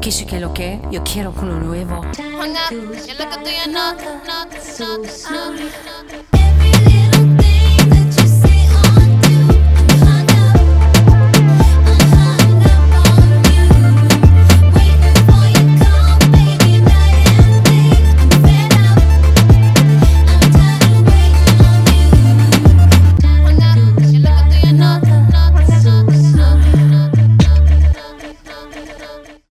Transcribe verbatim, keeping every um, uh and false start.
Quisce que lo que yo quiero con lo nuevo. Hang up, yo lo que estoy en nota, nota, nota, nota.